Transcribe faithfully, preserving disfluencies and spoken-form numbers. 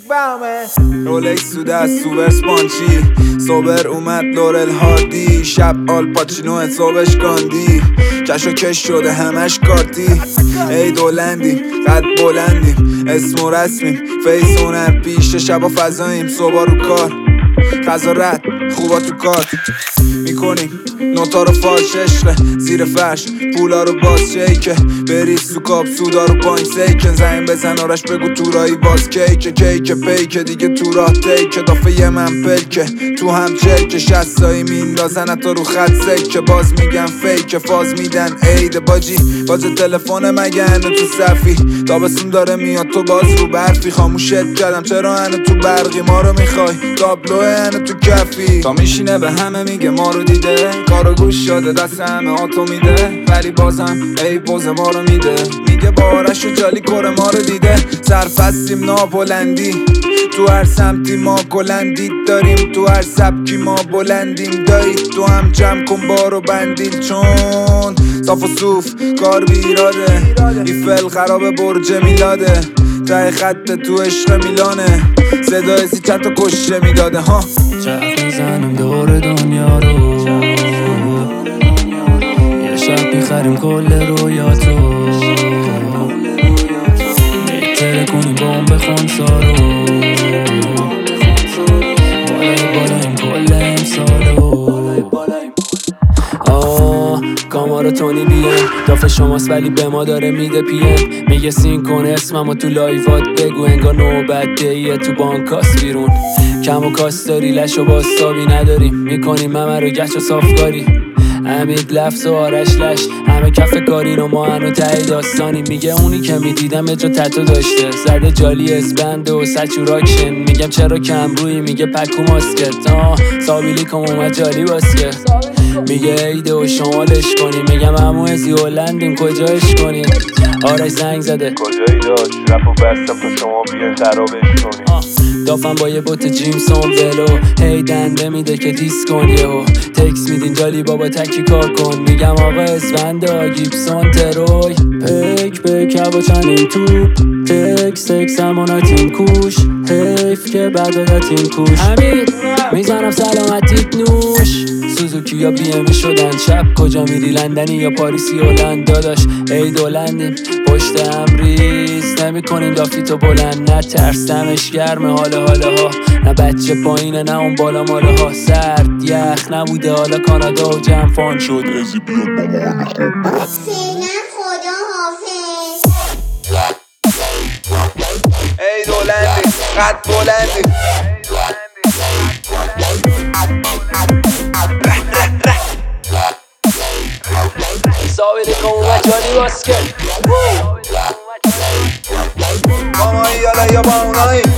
رولکس تو دست سوبر سپانچی صبر اومد لورل هاردی شب آل پاچینو صبحش گاندی کش و کش شده همش کارتی ای دولندیم قد بلندیم اسم و رسمیم فیس هنر پیش شبا فضاییم صبح رو کار غذا رد خوبا تو کار میکنیم نوتا رو فالش عشقه زیر فرش پولا رو باز شیکه بریز تو کاب سودا رو پایین سیکن زنگ بزن آرش بگو تورایی باز کیکه کیکه پیکه دیگه تو راه تیکه دافه من پلکه تو هم چلکه شستایی میندازن تا رو خط سکه باز میگن فیکه فاز میدن عید باجی باز تلفن مگه هنو تو صفی تابستون داره میاد تو باز رو برفی خاموشت کردم چرا هنو تو برقی ما رو میخوای تابلو هنو تو کفی تا میشینه به همه میگه ما رو دیده کارو گوش شده دست همه آتو میده ولی بازم ای پوز ما رو میده میگه بارش و جالی کره ما رو دیده سرفستیم نابلندی تو هر سمتی ما کلندی داریم تو هر سبکی ما بلندیم دایی تو هم جمع کن بارو بندیل چون صاف و صوف کار بیراده ایفل خراب برج میلاده ته خط تو عشق میلانه صدای سی چند تا کشته میداده ها چرخ میزنم دور دنیا رو یه شب میخریم کل رویاتو میتره کنیم بمب خونسارو بالای بالایم کل امسالو آه کامارو تونی بیان دافه شماست ولی به ما داره میده پیم میگه سین کن اسممو تو لایوات بگو انگار نوبت دیه تو بانکاس بیرون کم و کاس داری لش و باستابی نداریم میکنیم همه رو گچ و صافکاری امید لفظ و آرش لش همه کف کاری رو ما هنو تایی داستانی میگه اونی که میدیدم اجا تتو داشته زده جالی اسبنده و سچوراکشن میگم چرا کم روی میگه پکو ماسکت آه سابیلی کم اومد جالی باسکه میگه ایده و شمالش کنی میگم همو ازی هلندیم کجایش کنی آرش زنگ زده کجایی داشت رپ و بستم تا شما بیان خرابش کنی دافم با یه بوت جیمسون ولو هی دنده میده که دیس کن یهو تکس میدین جالی بابا تکی کار کن میگم آقا اسفندا گیبسون تروی پک پک هوا چنین توپ تکس تکس هموناتیم کوش حیف که بردادتیم کوش همین میزنم سلامتیت نوش سوزوکی یا بی امی شدن شب کجا میری لندنی یا پاریسی هلند داداش ای دولندیم پشت هم ریز نمی کنیم دافی تو بلند نه ترسمش گرمه حالا حالا ها نه بچه پایینه نه اون بالا مالا ها سرد یخ نبوده حالا کانادا و جمع فان شد ازی بیاد با ما فعلا خدا حافظ ای دولندی قد بلندی سابیلی کن اومد جالی باسکت با مایی یالا یا با اونایی